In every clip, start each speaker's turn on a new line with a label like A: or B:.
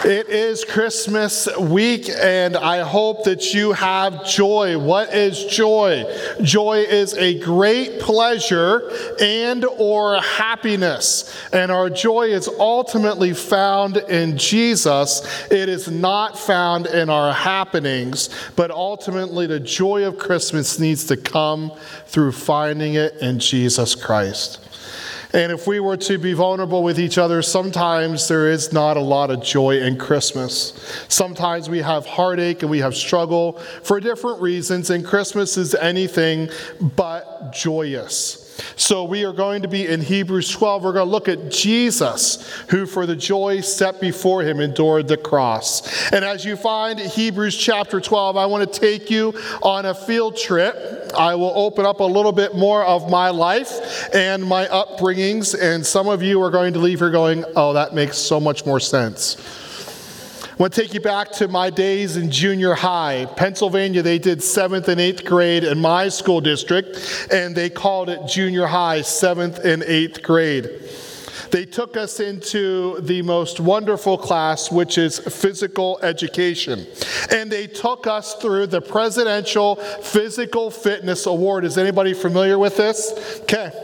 A: It is Christmas week, and I hope that you have joy. What is joy? Joy is a great pleasure and or happiness, and our joy is ultimately found in Jesus. It is not found in our happenings, but ultimately the joy of Christmas needs to come through finding it in Jesus Christ. And if we were to be vulnerable with each other, sometimes there is not a lot of joy in Christmas. Sometimes we have heartache and we have struggle for different reasons, and Christmas is anything but joyous. So we are going to be in Hebrews 12. We're going to look at Jesus, who for the joy set before him endured the cross. And as you find Hebrews chapter 12, I want to take you on a field trip. I will open up a little bit more of my life and my upbringings, and some of you are going to leave here going, oh, that makes so much more sense. I want to take you back to my days in junior high. Pennsylvania, they did 7th and 8th grade in my school district, and they called it junior high, 7th and 8th grade. They took us into the most wonderful class, which is physical education. And they took us through the Presidential Physical Fitness Award. Is anybody familiar with this? Okay.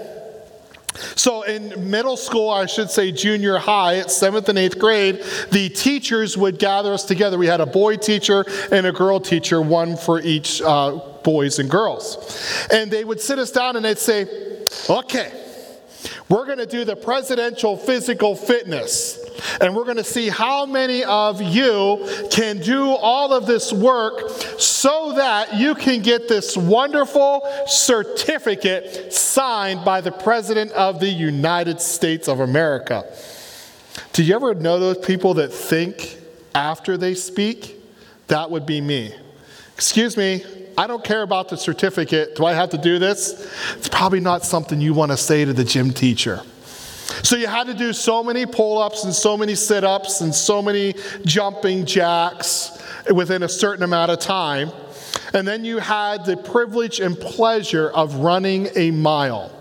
A: So in middle school, I should say junior high, at 7th and 8th grade, the teachers would gather us together. We had a boy teacher and a girl teacher, one for each boys and girls. And they would sit us down and they'd say, okay, we're going to do the Presidential Physical Fitness. And we're going to see how many of you can do all of this work so that you can get this wonderful certificate signed by the President of the United States of America. Do you ever know those people that think after they speak? That would be me. Excuse me, I don't care about the certificate. Do I have to do this? It's probably not something you want to say to the gym teacher. So you had to do so many pull-ups and so many sit-ups and so many jumping jacks within a certain amount of time. And then you had the privilege and pleasure of running a mile.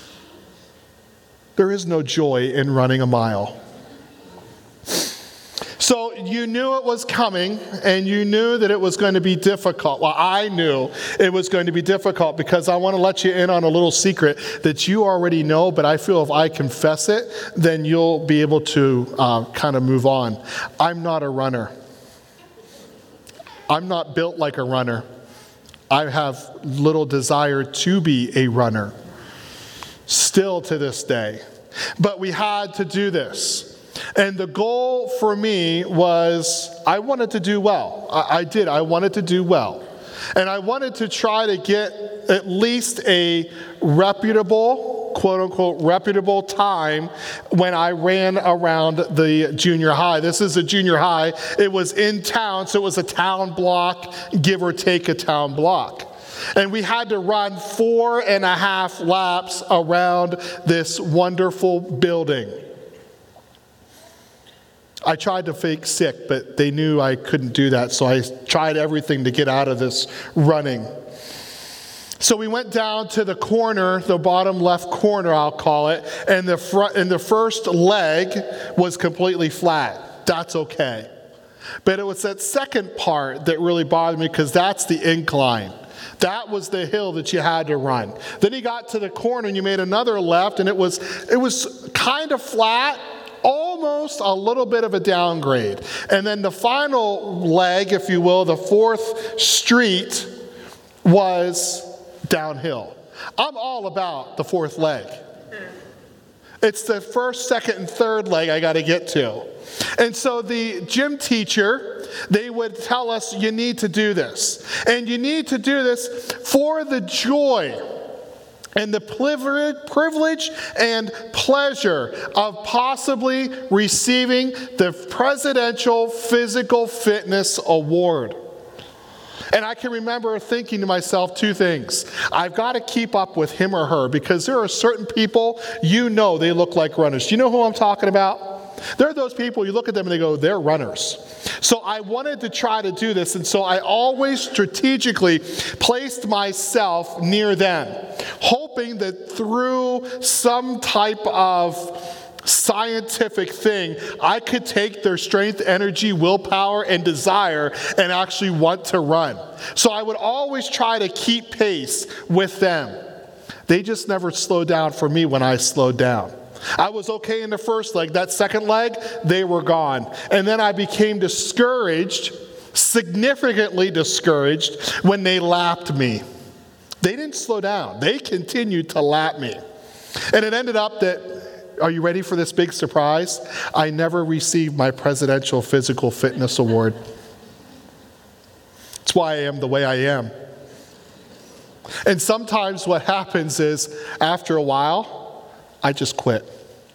A: There is no joy in running a mile. So you knew it was coming, and you knew that it was going to be difficult. Well, I knew it was going to be difficult because I want to let you in on a little secret that you already know, but I feel if I confess it, then you'll be able to kind of move on. I'm not a runner. I'm not built like a runner. I have little desire to be a runner, still to this day. But we had to do this. And the goal for me was I wanted to do well. I did. I wanted to do well. And I wanted to try to get at least a reputable, quote-unquote, reputable time when I ran around the junior high. This is a junior high. It was in town, so it was a town block, give or take a town block. And we had to run 4.5 laps around this wonderful building. I tried to fake sick, but they knew I couldn't do that, so I tried everything to get out of this running. So we went down to the corner, the bottom left corner, I'll call it, and the first leg was completely flat. That's okay. But it was that second part that really bothered me because that's the incline. That was the hill that you had to run. Then you got to the corner and you made another left, and it was kind of flat, almost a little bit of a downgrade. And then the final leg, if you will, the fourth street was downhill. I'm all about the fourth leg. It's the first, second, and third leg I got to get to. And so the gym teacher, they would tell us, you need to do this. And you need to do this for the joy and the privilege and pleasure of possibly receiving the Presidential Physical Fitness Award. And I can remember thinking to myself two things. I've got to keep up with him or her because there are certain people, you know they look like runners. Do you know who I'm talking about? There are those people, you look at them and they go, they're runners. So I wanted to try to do this, and so I always strategically placed myself near them, hoping that through some type of scientific thing, I could take their strength, energy, willpower, and desire and actually want to run. So I would always try to keep pace with them. They just never slowed down for me when I slowed down. I was okay in the first leg. That second leg, they were gone. And then I became discouraged, significantly discouraged, when they lapped me. They didn't slow down. They continued to lap me. And it ended up that, are you ready for this big surprise? I never received my Presidential Physical Fitness Award. That's why I am the way I am. And sometimes what happens is, after a while, I just quit.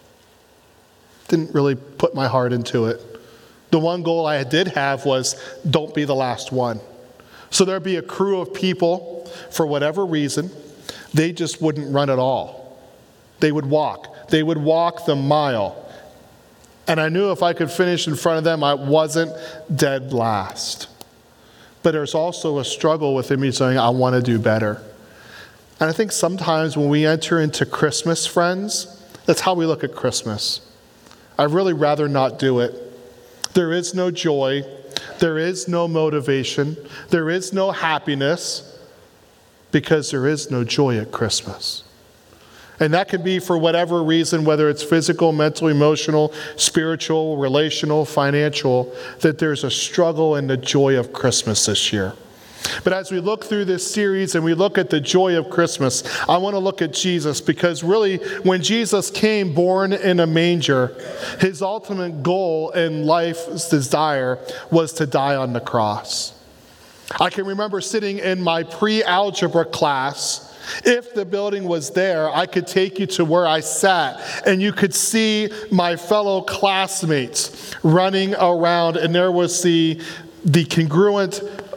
A: Didn't really put my heart into it. The one goal I did have was, don't be the last one. So there'd be a crew of people, for whatever reason, they just wouldn't run at all. They would walk. They would walk the mile. And I knew if I could finish in front of them, I wasn't dead last. But there's also a struggle within me saying, I want to do better. And I think sometimes when we enter into Christmas, friends, that's how we look at Christmas. I'd really rather not do it. There is no joy. There is no motivation. There is no happiness because there is no joy at Christmas. And that can be for whatever reason, whether it's physical, mental, emotional, spiritual, relational, financial, that there's a struggle in the joy of Christmas this year. But as we look through this series and we look at the joy of Christmas, I want to look at Jesus, because really when Jesus came born in a manger, his ultimate goal in life's desire was to die on the cross. I can remember sitting in my pre-algebra class. If the building was there, I could take you to where I sat, and you could see my fellow classmates running around, and there was the congruent,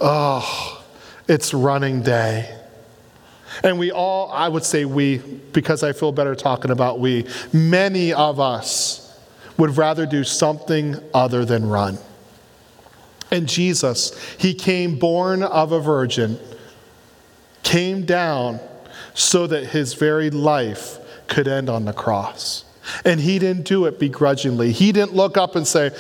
A: it's running day. And we all, I would say we, because I feel better talking about we, many of us would rather do something other than run. And Jesus, he came born of a virgin, came down so that his very life could end on the cross. And he didn't do it begrudgingly. He didn't look up and say,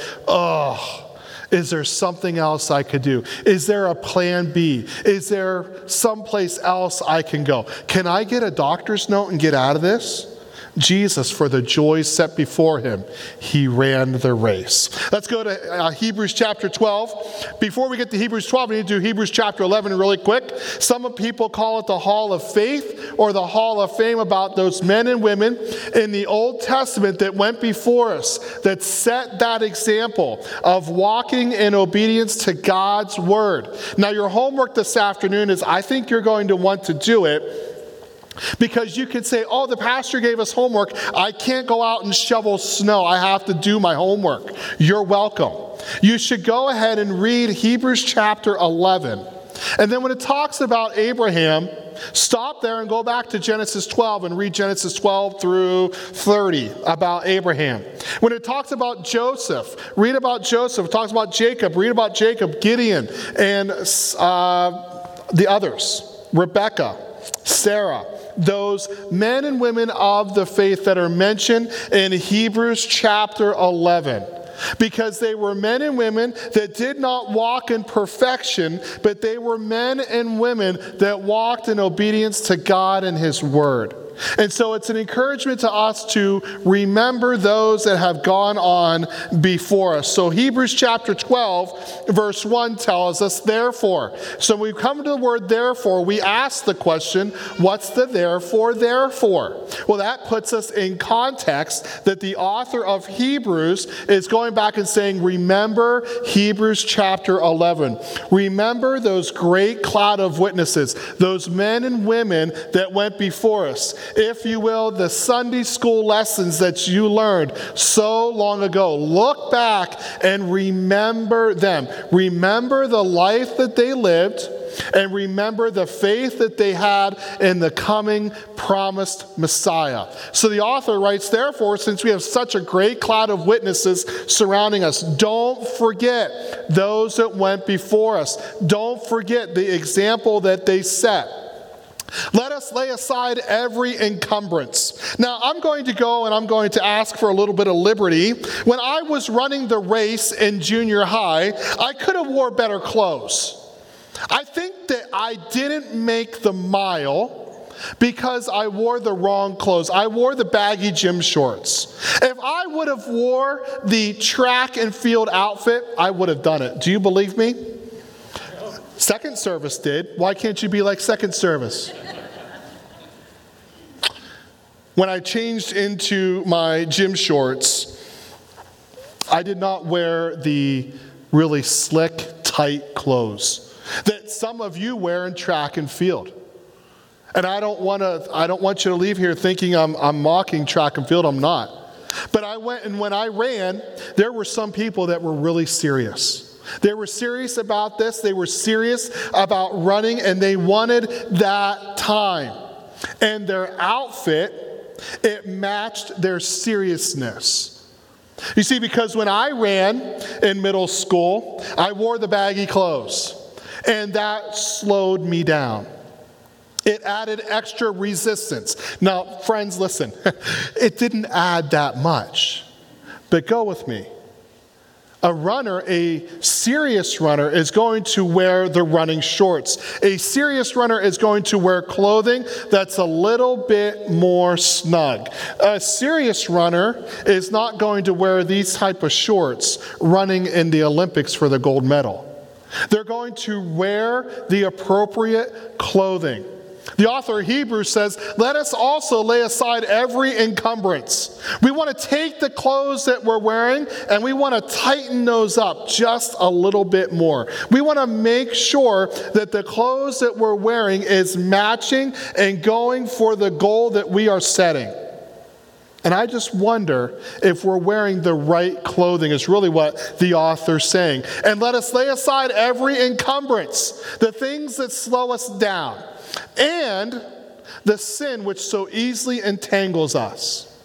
A: is there something else I could do? Is there a plan B? Is there someplace else I can go? Can I get a doctor's note and get out of this? Jesus, for the joy set before him, he ran the race. Let's go to Hebrews chapter 12. Before we get to Hebrews 12, we need to do Hebrews chapter 11 really quick. Some people call it the Hall of Faith or the Hall of Fame, about those men and women in the Old Testament that went before us, that set that example of walking in obedience to God's word. Now, your homework this afternoon is, I think you're going to want to do it, because you could say, the pastor gave us homework. I can't go out and shovel snow. I have to do my homework. You're welcome. You should go ahead and read Hebrews chapter 11. And then when it talks about Abraham, stop there and go back to Genesis 12 and read Genesis 12 through 30 about Abraham. When it talks about Joseph, read about Joseph. It talks about Jacob, read about Jacob, Gideon, and the others, Rebecca, Sarah. Those men and women of the faith that are mentioned in Hebrews chapter 11. Because they were men and women that did not walk in perfection, but they were men and women that walked in obedience to God and his word. And so it's an encouragement to us to remember those that have gone on before us. So Hebrews chapter 12, verse 1 tells us, therefore. So when we come to the word therefore, we ask the question, what's the therefore? Well, that puts us in context that the author of Hebrews is going back and saying, remember Hebrews chapter 11. Remember those great cloud of witnesses, those men and women that went before us. If you will, the Sunday school lessons that you learned so long ago. Look back and remember them. Remember the life that they lived, and remember the faith that they had in the coming promised Messiah. So the author writes, therefore, since we have such a great cloud of witnesses surrounding us, don't forget those that went before us. Don't forget the example that they set. Let us lay aside every encumbrance. Now, I'm going to go and I'm going to ask for a little bit of liberty. When I was running the race in junior high, I could have wore better clothes. I think that I didn't make the mile because I wore the wrong clothes. I wore the baggy gym shorts. If I would have wore the track and field outfit, I would have done it. Do you believe me? Second service did. Why can't you be like second service? When I changed into my gym shorts, I did not wear the really slick, tight clothes that some of you wear in track and field. And I don't want you to leave here thinking I'm mocking track and field. I'm not. But I went, and when I ran, there were some people that were really serious. They were serious about this. They were serious about running, and they wanted that time. And their outfit, it matched their seriousness. You see, because when I ran in middle school, I wore the baggy clothes, and that slowed me down. It added extra resistance. Now, friends, listen, it didn't add that much, but go with me. A runner, a serious runner, is going to wear the running shorts. A serious runner is going to wear clothing that's a little bit more snug. A serious runner is not going to wear these type of shorts running in the Olympics for the gold medal. They're going to wear the appropriate clothing. The author of Hebrews says, let us also lay aside every encumbrance. We want to take the clothes that we're wearing and we want to tighten those up just a little bit more. We want to make sure that the clothes that we're wearing is matching and going for the goal that we are setting. And I just wonder if we're wearing the right clothing is really what the author's saying. And let us lay aside every encumbrance, the things that slow us down, and the sin which so easily entangles us.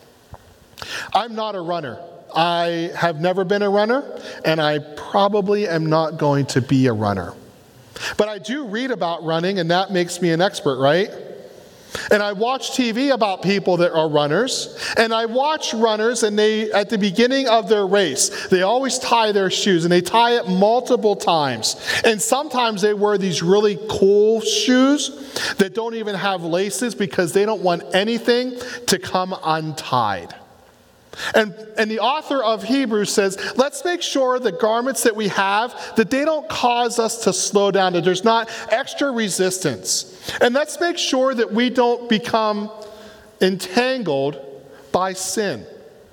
A: I'm not a runner. I have never been a runner, and I probably am not going to be a runner. But I do read about running, and that makes me an expert, right? And I watch TV about people that are runners, and I watch runners, and they, at the beginning of their race, they always tie their shoes, and they tie it multiple times. And sometimes they wear these really cool shoes that don't even have laces because they don't want anything to come untied. And the author of Hebrews says, let's make sure the garments that we have, that they don't cause us to slow down, that there's not extra resistance. And let's make sure that we don't become entangled by sin.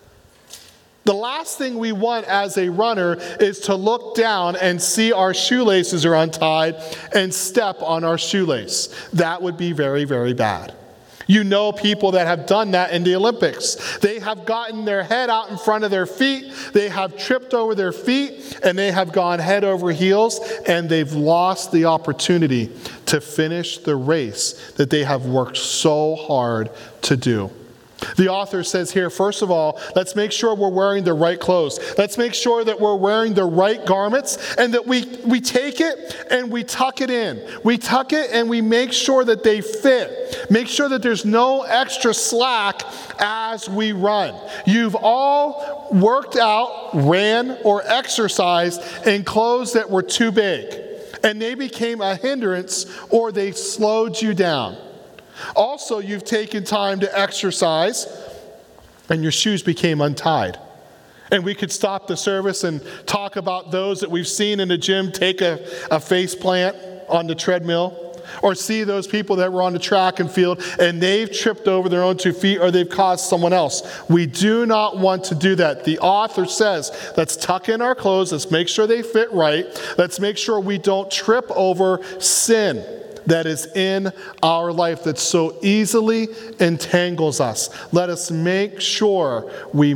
A: The last thing we want as a runner is to look down and see our shoelaces are untied and step on our shoelace. That would be very, very bad. You know people that have done that in the Olympics. They have gotten their head out in front of their feet, they have tripped over their feet, and they have gone head over heels, and they've lost the opportunity to finish the race that they have worked so hard to do. The author says here, first of all, let's make sure we're wearing the right clothes. Let's make sure that we're wearing the right garments and that we take it and we tuck it in. We tuck it and we make sure that they fit. Make sure that there's no extra slack as we run. You've all worked out, ran, or exercised in clothes that were too big, and they became a hindrance or they slowed you down. Also, you've taken time to exercise, and your shoes became untied. And we could stop the service and talk about those that we've seen in the gym take a face plant on the treadmill, or see those people that were on the track and field, and they've tripped over their own 2 feet, or they've caused someone else. We do not want to do that. The author says, let's tuck in our clothes, let's make sure they fit right, let's make sure we don't trip over sin that is in our life that so easily entangles us. Let us make sure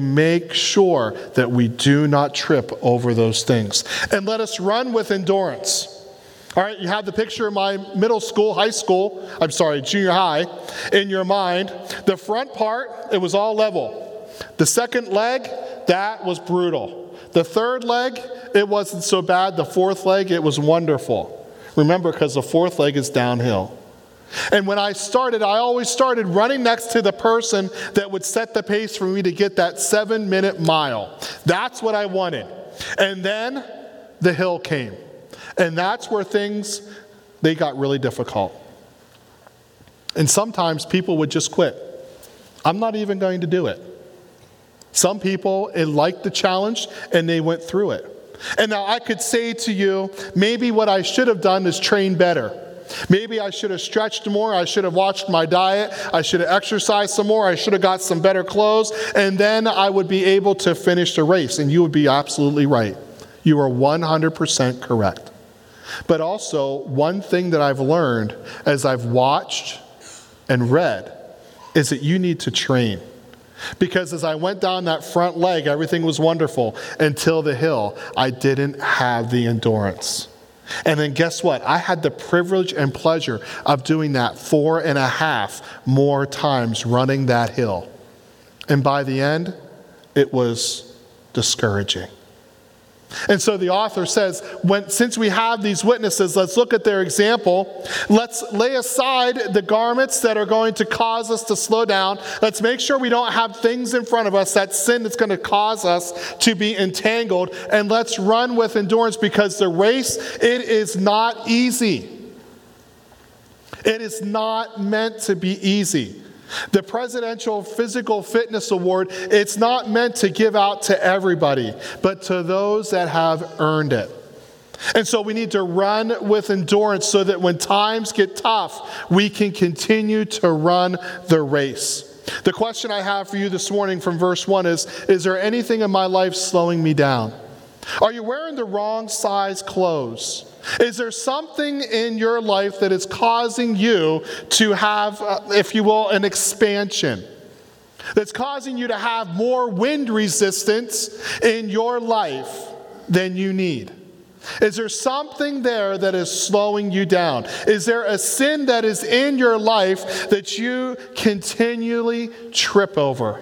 A: that we do not trip over those things. And let us run with endurance. All right, you have the picture of my junior high in your mind. The front part, it was all level. The second leg, that was brutal. The third leg, it wasn't so bad. The fourth leg, it was wonderful. Remember, because the fourth leg is downhill. And when I started, I always started running next to the person that would set the pace for me to get that 7-minute mile. That's what I wanted. And then the hill came. And that's where they got really difficult. And sometimes people would just quit. I'm not even going to do it. Some people, liked the challenge and they went through it. And now I could say to you, maybe what I should have done is train better. Maybe I should have stretched more. I should have watched my diet. I should have exercised some more. I should have got some better clothes. And then I would be able to finish the race. And you would be absolutely right. You are 100% correct. But also, one thing that I've learned as I've watched and read is that you need to train. Because as I went down that front leg, everything was wonderful until the hill. I didn't have the endurance. And then guess what? I had the privilege and pleasure of doing that 4.5 more times, running that hill. And by the end, it was discouraging. And so the author says, since we have these witnesses, let's look at their example. Let's lay aside the garments that are going to cause us to slow down. Let's make sure we don't have things in front of us, that sin that's going to cause us to be entangled. And let's run with endurance, because the race, it is not easy. It is not meant to be easy. The Presidential Physical Fitness Award, it's not meant to give out to everybody, but to those that have earned it. And so we need to run with endurance so that when times get tough, we can continue to run the race. The question I have for you this morning from verse 1 is there anything in my life slowing me down? Are you wearing the wrong size clothes? Is there something in your life that is causing you to have, if you will, an expansion? That's causing you to have more wind resistance in your life than you need? Is there something there that is slowing you down? Is there a sin that is in your life that you continually trip over?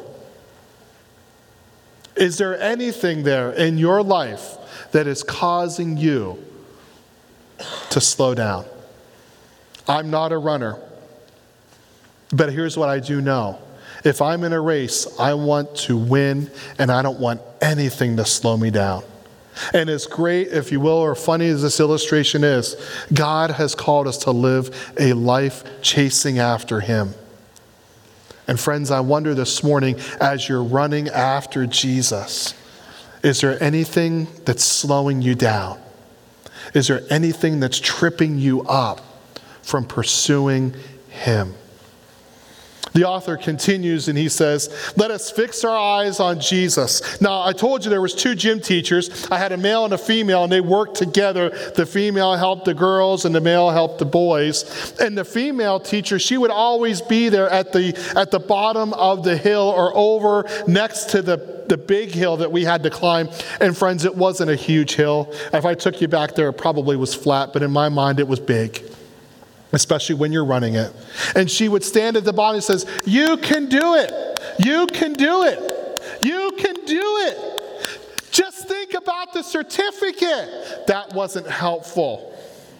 A: Is there anything there in your life that is causing you to slow down? I'm not a runner, but here's what I do know. If I'm in a race, I want to win, and I don't want anything to slow me down. And as great, if you will, or funny as this illustration is, God has called us to live a life chasing after Him. And friends, I wonder this morning, as you're running after Jesus, is there anything that's slowing you down? Is there anything that's tripping you up from pursuing Him? The author continues and he says, let us fix our eyes on Jesus. Now, I told you there was 2 gym teachers. I had a male and a female, and they worked together. The female helped the girls and the male helped the boys. And the female teacher, she would always be there at the bottom of the hill or over next to the big hill that we had to climb. And friends, it wasn't a huge hill. If I took you back there, it probably was flat, but in my mind, it was big. Especially when you're running it. And she would stand at the bottom and says, you can do it. You can do it. You can do it. Just think about the certificate. That wasn't helpful.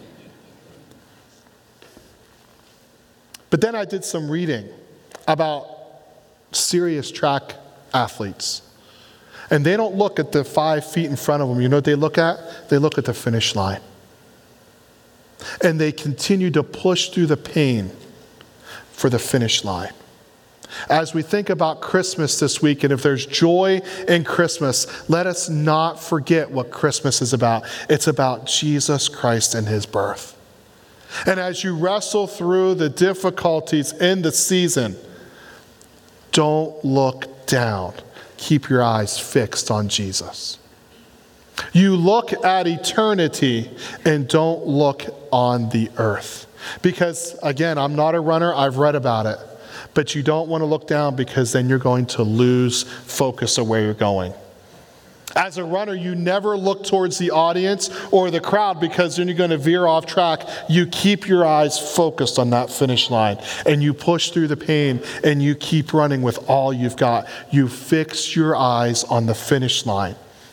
A: But then I did some reading about serious track athletes. And they don't look at the 5 feet in front of them. You know what they look at? They look at the finish line. And they continue to push through the pain for the finish line. As we think about Christmas this week, and if there's joy in Christmas, let us not forget what Christmas is about. It's about Jesus Christ and His birth. And as you wrestle through the difficulties in the season, don't look down. Keep your eyes fixed on Jesus. You look at eternity and don't look on the earth. Because, again, I'm not a runner. I've read about it. But you don't want to look down, because then you're going to lose focus of where you're going. As a runner, you never look towards the audience or the crowd, because then you're going to veer off track. You keep your eyes focused on that finish line, and you push through the pain, and you keep running with all you've got. You fix your eyes on the finish line.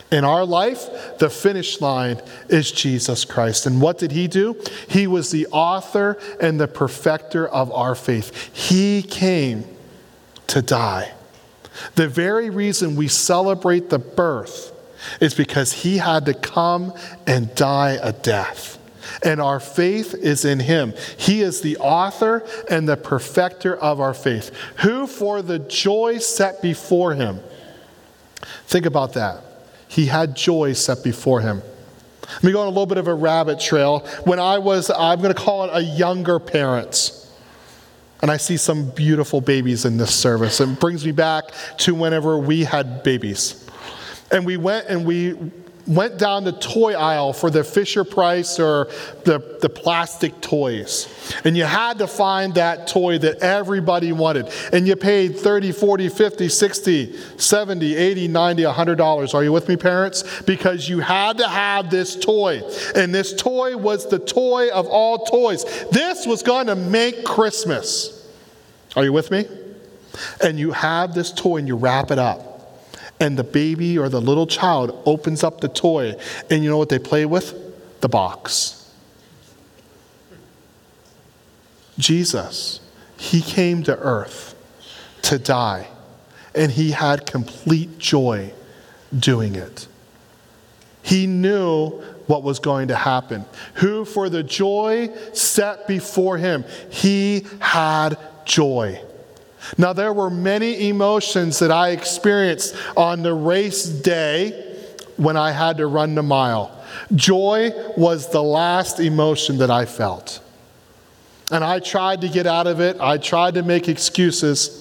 A: In our life, the finish line is Jesus Christ. And what did he do? He was the author and the perfecter of our faith. He came to die. The very reason we celebrate the birth is because he had to come and die a death. And our faith is in him. He is the author and the perfecter of our faith, who for the joy set before him. Think about that. He had joy set before him. Let me go on a little bit of a rabbit trail. When I'm going to call it a younger parent, and I see some beautiful babies in this service. It brings me back to whenever we had babies. And we went down the toy aisle for the Fisher-Price or the plastic toys. And you had to find that toy that everybody wanted. And you paid $30, $40, $50, $60, $70, $80, $90, $100. Are you with me, parents? Because you had to have this toy. And this toy was the toy of all toys. This was going to make Christmas. Are you with me? And you have this toy and you wrap it up. And the baby or the little child opens up the toy. And you know what they play with? The box. Jesus, he came to earth to die. And he had complete joy doing it. He knew what was going to happen. Who for the joy set before him, he had joy. Now, there were many emotions that I experienced on the race day when I had to run the mile. Joy was the last emotion that I felt. And I tried to get out of it. I tried to make excuses.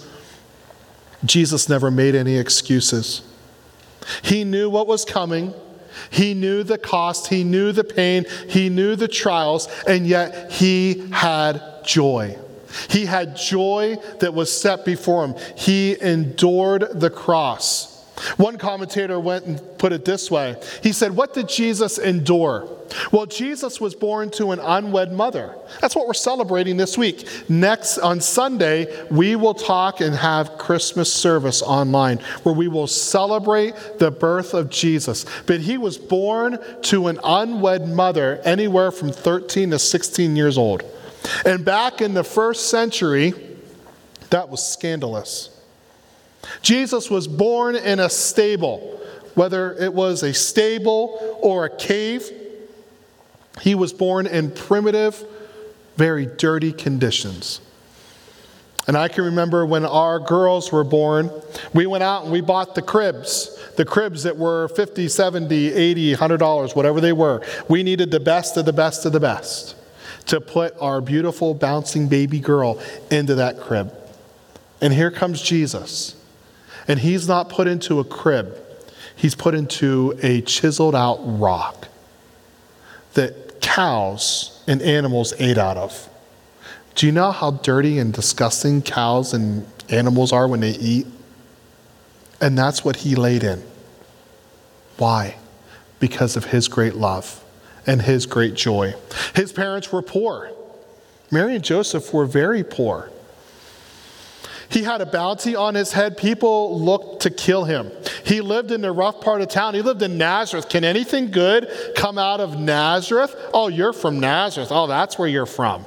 A: Jesus never made any excuses. He knew what was coming. He knew the cost. He knew the pain. He knew the trials. And yet he had joy. He had joy that was set before him. He endured the cross. One commentator went and put it this way. He said, what did Jesus endure? Well, Jesus was born to an unwed mother. That's what we're celebrating this week. Next, on Sunday, we will talk and have Christmas service online where we will celebrate the birth of Jesus. But he was born to an unwed mother anywhere from 13 to 16 years old. And back in the first century, that was scandalous. Jesus was born in a stable, whether it was a stable or a cave. He was born in primitive, very dirty conditions. And I can remember when our girls were born, we went out and we bought the cribs that were $50, $70, $80, $100, whatever they were. We needed the best of the best of the best to put our beautiful bouncing baby girl into that crib. And here comes Jesus. And he's not put into a crib. He's put into a chiseled out rock that cows and animals ate out of. Do you know how dirty and disgusting cows and animals are when they eat? And that's what he laid in. Why? Because of his great love and his great joy. His parents were poor. Mary and Joseph were very poor. He had a bounty on his head. People looked to kill him. He lived in the rough part of town. He lived in Nazareth. Can anything good come out of Nazareth? Oh, you're from Nazareth. Oh, that's where you're from.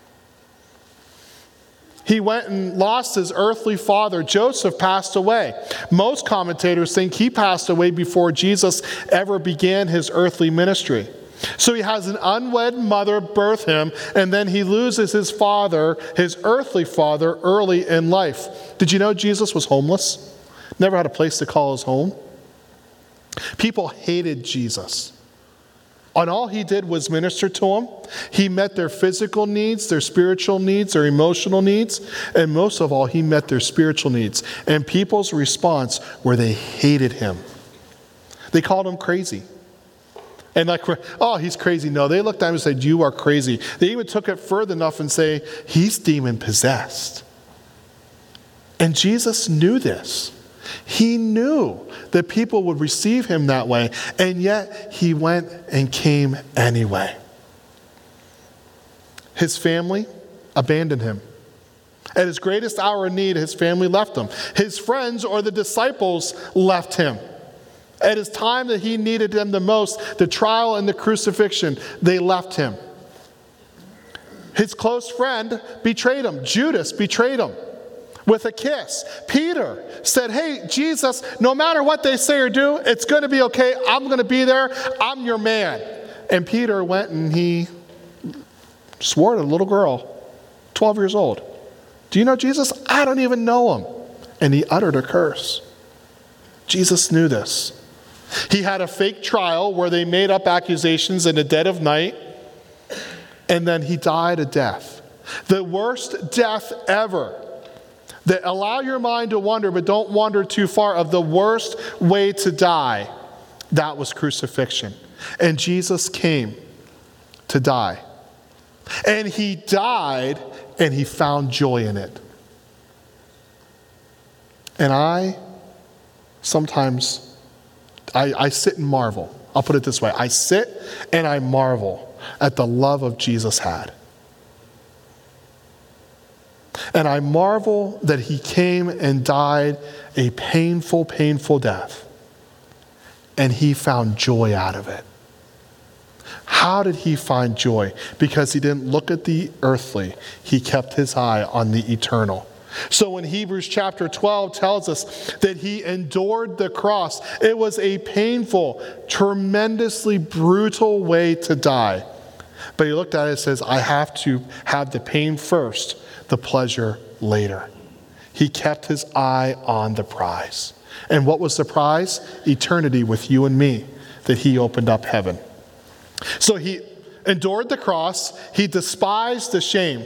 A: He went and lost his earthly father. Joseph passed away. Most commentators think he passed away before Jesus ever began his earthly ministry. So he has an unwed mother birth him, and then he loses his father, his earthly father, early in life. Did you know Jesus was homeless? Never had a place to call his home. People hated Jesus. And all he did was minister to them. He met their physical needs, their spiritual needs, their emotional needs, and most of all, he met their spiritual needs. And people's response were they hated him. They called him crazy. And like, oh, he's crazy. No, they looked at him and said, you are crazy. They even took it further enough and say, he's demon possessed. And Jesus knew this. He knew that people would receive him that way. And yet he went and came anyway. His family abandoned him. At his greatest hour of need, his family left him. His friends or the disciples left him. At his time that he needed them the most, the trial and the crucifixion, they left him. His close friend betrayed him. Judas betrayed him with a kiss. Peter said, hey, Jesus, no matter what they say or do, it's going to be okay. I'm going to be there. I'm your man. And Peter went and he swore to a little girl, 12 years old. Do you know Jesus? I don't even know him. And he uttered a curse. Jesus knew this. He had a fake trial where they made up accusations in the dead of night, and then he died a death. The worst death ever. That allow your mind to wander, but don't wander too far, of the worst way to die. That was crucifixion. And Jesus came to die. And he died, and he found joy in it. And I sometimes, I sit and marvel. I'll put it this way. I sit and I marvel at the love of Jesus had. And I marvel that he came and died a painful, painful death. And he found joy out of it. How did he find joy? Because he didn't look at the earthly. He kept his eye on the eternal. So when Hebrews chapter 12 tells us that he endured the cross, it was a painful, tremendously brutal way to die. But he looked at it and says, I have to have the pain first, the pleasure later. He kept his eye on the prize. And what was the prize? Eternity with you and me, that he opened up heaven. So he endured the cross. He despised the shame.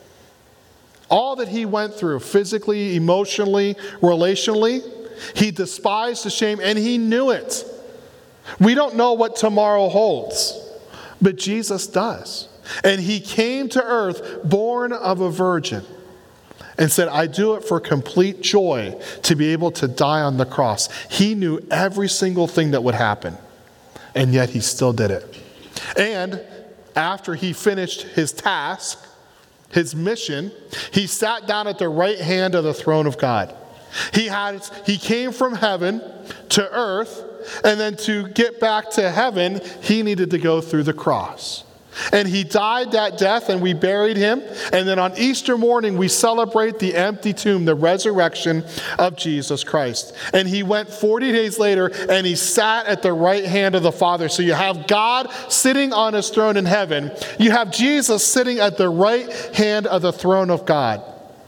A: All that he went through, physically, emotionally, relationally, he despised the shame, and he knew it. We don't know what tomorrow holds, but Jesus does. And he came to earth born of a virgin and said, I do it for complete joy to be able to die on the cross. He knew every single thing that would happen, and yet he still did it. And after he finished his task, his mission, he sat down at the right hand of the throne of God. He came from heaven to earth, and then to get back to heaven, he needed to go through the cross. And he died that death, and we buried him. And then on Easter morning, we celebrate the empty tomb, the resurrection of Jesus Christ. And he went 40 days later, and he sat at the right hand of the Father. So you have God sitting on his throne in heaven. You have Jesus sitting at the right hand of the throne of God.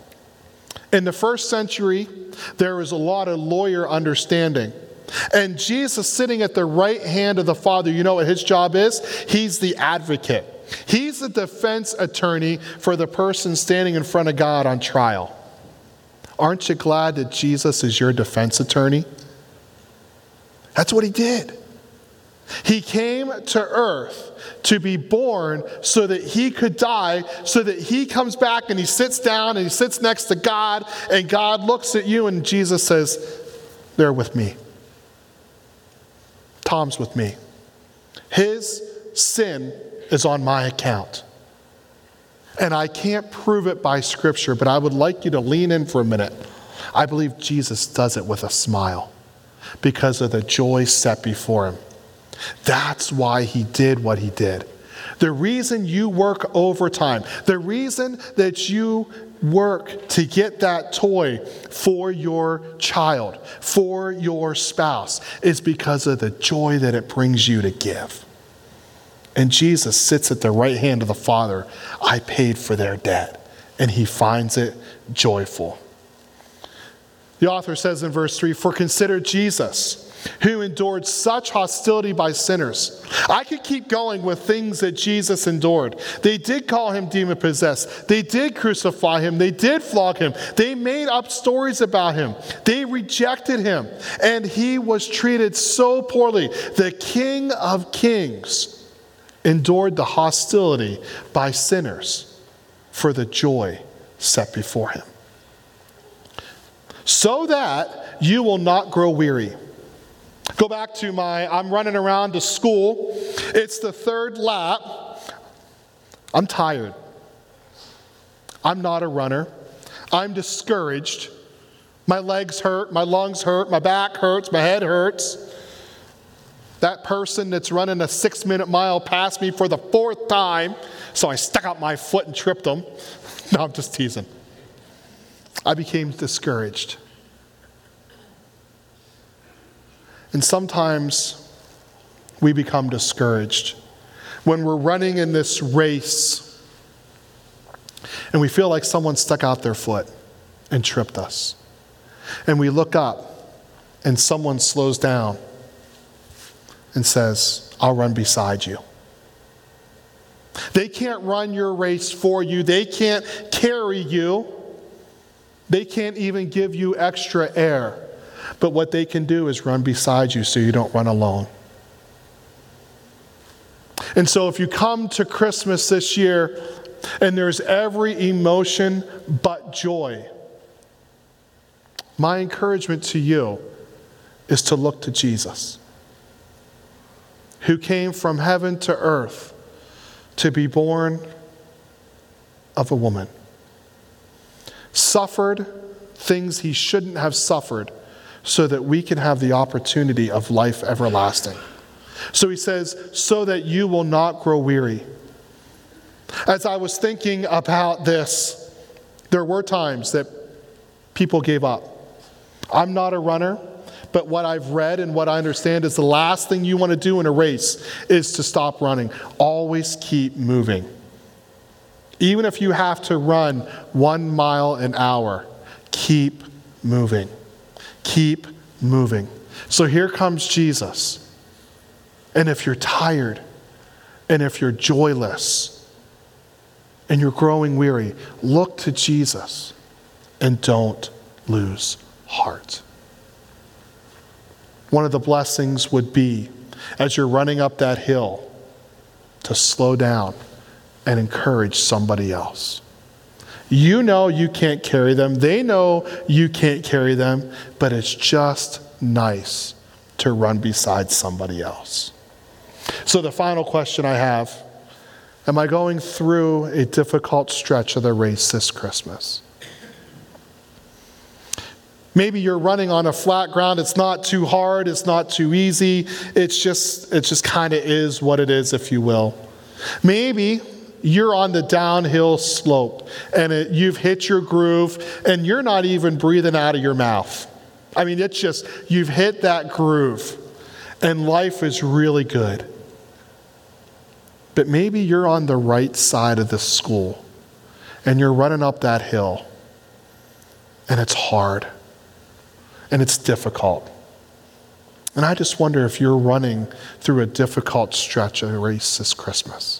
A: In the first century, there was a lot of lawyer understanding. And Jesus sitting at the right hand of the Father, you know what his job is? He's the advocate. He's the defense attorney for the person standing in front of God on trial. Aren't you glad that Jesus is your defense attorney? That's what he did. He came to earth to be born so that he could die, so that he comes back and he sits down and he sits next to God, and God looks at you and Jesus says, they're with me. Tom's with me. His sin is on my account. And I can't prove it by Scripture, but I would like you to lean in for a minute. I believe Jesus does it with a smile because of the joy set before him. That's why he did what he did. The reason you work overtime, the reason that you work to get that toy for your child, for your spouse, is because of the joy that it brings you to give. And Jesus sits at the right hand of the Father. I paid for their debt. And he finds it joyful. The author says in verse 3, for consider Jesus, who endured such hostility by sinners. I could keep going with things that Jesus endured. They did call him demon-possessed. They did crucify him. They did flog him. They made up stories about him. They rejected him. And he was treated so poorly. The King of Kings endured the hostility by sinners for the joy set before him. So that you will not grow weary. Go back to I'm running around to school. It's the third lap. I'm tired. I'm not a runner. I'm discouraged. My legs hurt, my lungs hurt, my back hurts, my head hurts. That person that's running a 6-minute mile passed me for the 4th time, so I stuck out my foot and tripped them. No, I'm just teasing. I became discouraged. And sometimes we become discouraged when we're running in this race and we feel like someone stuck out their foot and tripped us. And we look up and someone slows down and says, I'll run beside you. They can't run your race for you. They can't carry you. They can't even give you extra air. But what they can do is run beside you so you don't run alone. And so if you come to Christmas this year and there's every emotion but joy, my encouragement to you is to look to Jesus, who came from heaven to earth to be born of a woman, suffered things he shouldn't have suffered so that we can have the opportunity of life everlasting. So he says, so that you will not grow weary. As I was thinking about this, there were times that people gave up. I'm not a runner, but what I've read and what I understand is the last thing you want to do in a race is to stop running. Always keep moving. Even if you have to run 1 mile an hour, keep moving. Keep moving. So here comes Jesus. And if you're tired, and if you're joyless, and you're growing weary, look to Jesus and don't lose heart. One of the blessings would be, as you're running up that hill, to slow down and encourage somebody else. You know you can't carry them. They know you can't carry them, but it's just nice to run beside somebody else. So the final question I have, am I going through a difficult stretch of the race this Christmas? Maybe you're running on a flat ground. It's not too hard. It's not too easy. It just kind of is what it is, if you will. Maybe you're on the downhill slope and you've hit your groove and you're not even breathing out of your mouth. I mean, it's just, you've hit that groove and life is really good. But maybe you're on the right side of the school and you're running up that hill and it's hard and it's difficult. And I just wonder if you're running through a difficult stretch of a race this Christmas.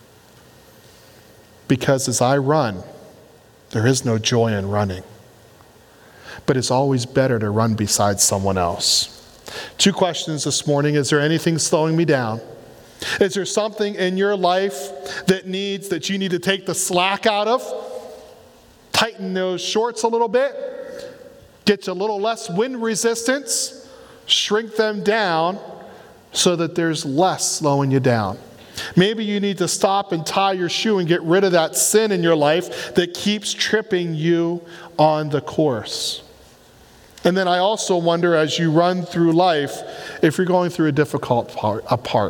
A: Because as I run, there is no joy in running. But it's always better to run beside someone else. 2 questions this morning. Is there anything slowing me down? Is there something in your life that you need to take the slack out of? Tighten those shorts a little bit. Get you a little less wind resistance. Shrink them down so that there's less slowing you down. Maybe you need to stop and tie your shoe and get rid of that sin in your life that keeps tripping you on the course. And then I also wonder, as you run through life, if you're going through a difficult part.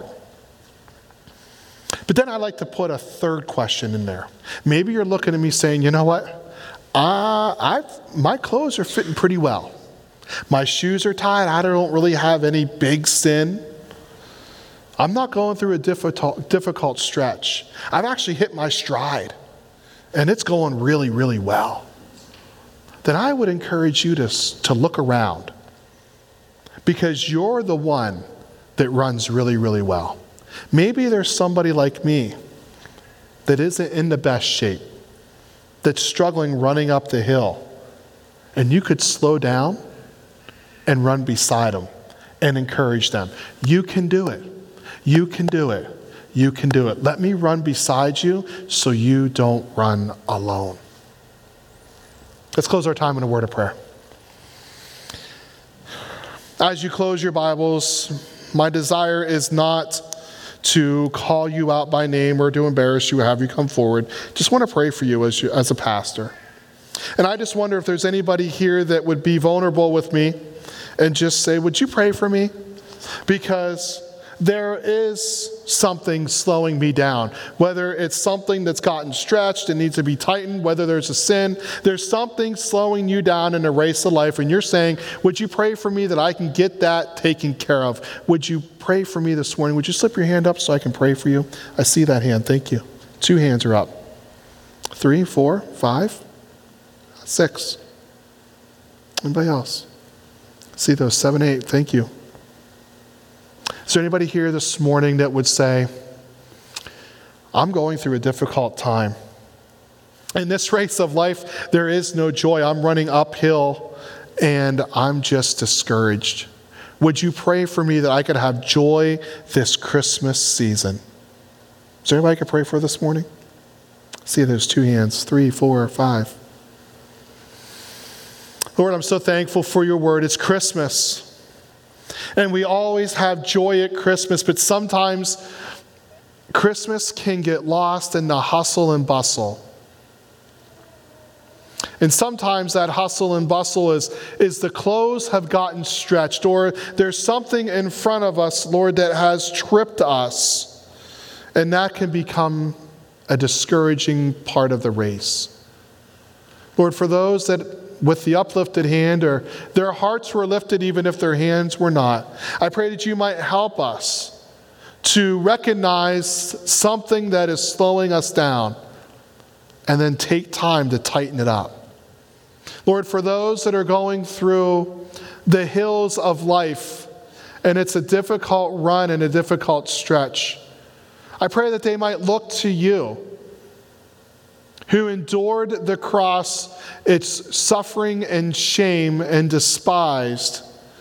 A: But then I like to put a third question in there. Maybe you're looking at me saying, you know what? My clothes are fitting pretty well. My shoes are tied. I don't really have any big sin. I'm not going through a difficult stretch. I've actually hit my stride, and it's going really, really well. Then I would encourage you to look around, because you're the one that runs really, really well. Maybe there's somebody like me that isn't in the best shape, that's struggling running up the hill, and you could slow down and run beside them and encourage them. You can do it. You can do it. You can do it. Let me run beside you so you don't run alone. Let's close our time in a word of prayer. As you close your Bibles, my desire is not to call you out by name or to embarrass you or have you come forward. Just want to pray for you as a pastor. And I just wonder if there's anybody here that would be vulnerable with me and just say, would you pray for me? Because there is something slowing me down. Whether it's something that's gotten stretched and needs to be tightened, whether there's a sin, there's something slowing you down in a race of life. And you're saying, would you pray for me that I can get that taken care of? Would you pray for me this morning? Would you slip your hand up so I can pray for you? I see that hand. Thank you. 2 hands are up. 3, 4, 5, 6. Anybody else? See those 7, 8. Thank you. Is there anybody here this morning that would say, I'm going through a difficult time. In this race of life, there is no joy. I'm running uphill and I'm just discouraged. Would you pray for me that I could have joy this Christmas season? Is there anybody I could pray for this morning? See, there's 2 hands, 3, 4, 5. Lord, I'm so thankful for your word. It's Christmas. And we always have joy at Christmas, but sometimes Christmas can get lost in the hustle and bustle. And sometimes that hustle and bustle is the clothes have gotten stretched, or there's something in front of us, Lord, that has tripped us. And that can become a discouraging part of the race. Lord, for those that with the uplifted hand, or their hearts were lifted even if their hands were not, I pray that you might help us to recognize something that is slowing us down and then take time to tighten it up. Lord, for those that are going through the hills of life and it's a difficult run and a difficult stretch, I pray that they might look to you, who endured the cross, its suffering and shame and despised.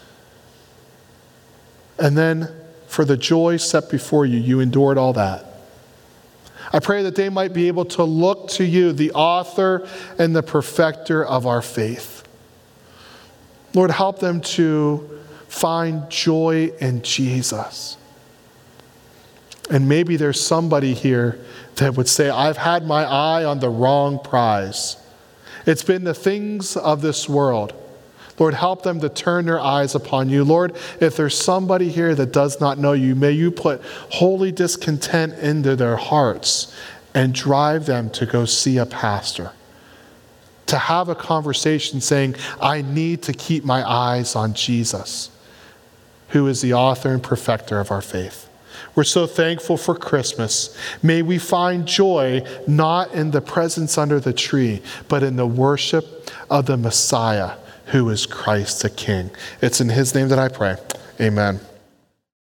A: And then for the joy set before you, you endured all that. I pray that they might be able to look to you, the author and the perfecter of our faith. Lord, help them to find joy in Jesus. And maybe there's somebody here that would say, I've had my eye on the wrong prize. It's been the things of this world. Lord, help them to turn their eyes upon you. Lord, if there's somebody here that does not know you, may you put holy discontent into their hearts and drive them to go see a pastor. To have a conversation saying, I need to keep my eyes on Jesus, who is the author and perfecter of our faith. We're so thankful for Christmas. May we find joy not in the presents under the tree, but in the worship of the Messiah, who is Christ the King. It's in his name that I pray. Amen.